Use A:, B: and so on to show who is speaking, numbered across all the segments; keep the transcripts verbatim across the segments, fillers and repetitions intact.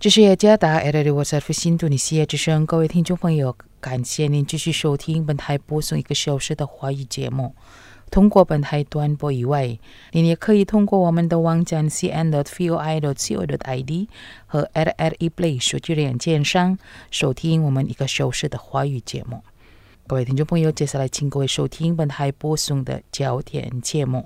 A: 这是雅加达 R R W S F 新度尼西亚之声，各位听众朋友，感谢您继续收听本台播送一个小时的华语节目。通过本台短波以外，您也可以通过我们的网站 c n dot voi dot co dot i d 和 R R E Play 手机软件上收听我们一个小时的华语节目。各位听众朋友，接下来请各位收听本台播送的焦点节目。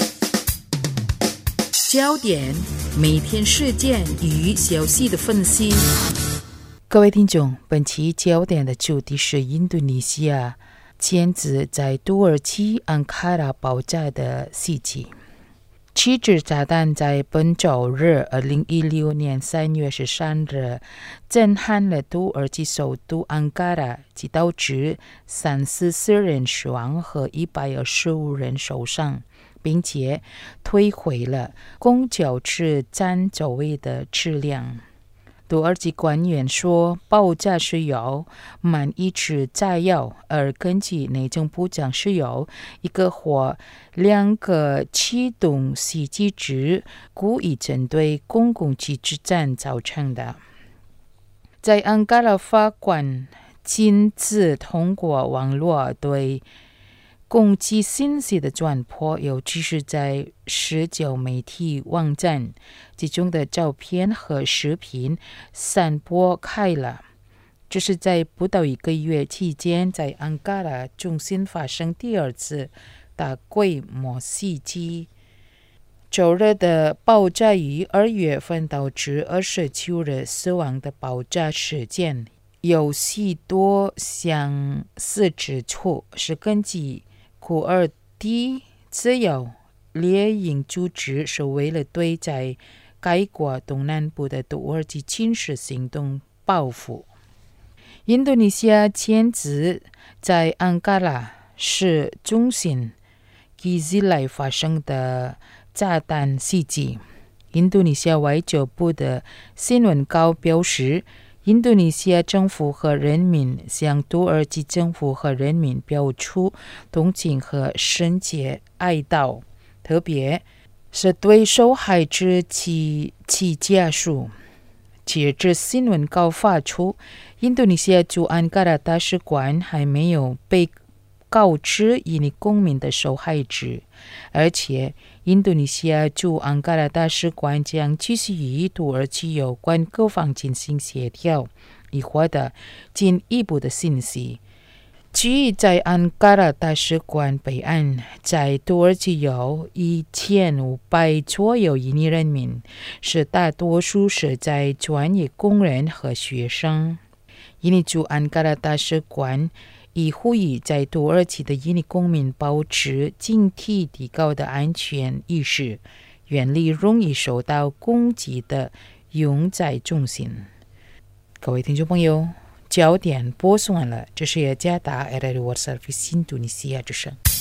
A: 焦点，每天事件与消息的分析。各位听众，本期焦点的主题是印度尼西亚前子在土耳其安卡拉爆炸的袭击。七支炸弹在本周日二零一六年三月十三日震撼了土耳其首都安卡拉，即导致三十四人死亡和一百二十五人受伤，并且摧毁了公交车站周围的车辆。土耳其官员说，爆炸是由满一支炸药，而根据内政部长是由一个或两个启动袭击者故意针对公共汽车站造成的。在安卡拉法官禁止通过网络对攻击信息的传播，尤其是在社交媒体网站，其中的照片和视频散播开了。这是在不到一个月期间，在安卡拉中心发生第二次大规模袭击。周日的爆炸于二月份导致二十九人死亡的爆炸事件，有许多相似之处，是根据库尔迪自由猎鹰组织是为了对在该国东南部的土耳其侵蚀行动报复。印度尼西亚前子在安卡拉市中心基兹来发生的炸弹袭击。印度尼西亚外交部的新闻稿表示，印度尼西亚政府和人民向土耳其政府和人民表出同情和深切哀悼，特别是对受害者及其家属。截至新闻稿发出，印度尼西亚驻安卡拉大使馆还没有被告知印尼公民的受害者，而且印度尼西亚驻安卡拉大使馆将继续与土耳其有关各方进行协调，以获得进一步的信息。据在安卡拉大使馆备案，在土耳其有一千五百左右印尼人民，是大多数是在专业工人和学生。印尼驻安卡拉大使馆已呼吁在土耳其的印尼公民保持警惕提高的安全意识，远离容易受到攻击的拥载中心。各位听众朋友，焦点播送完了，这是雅加达 R R W S F 新度尼西亚之声。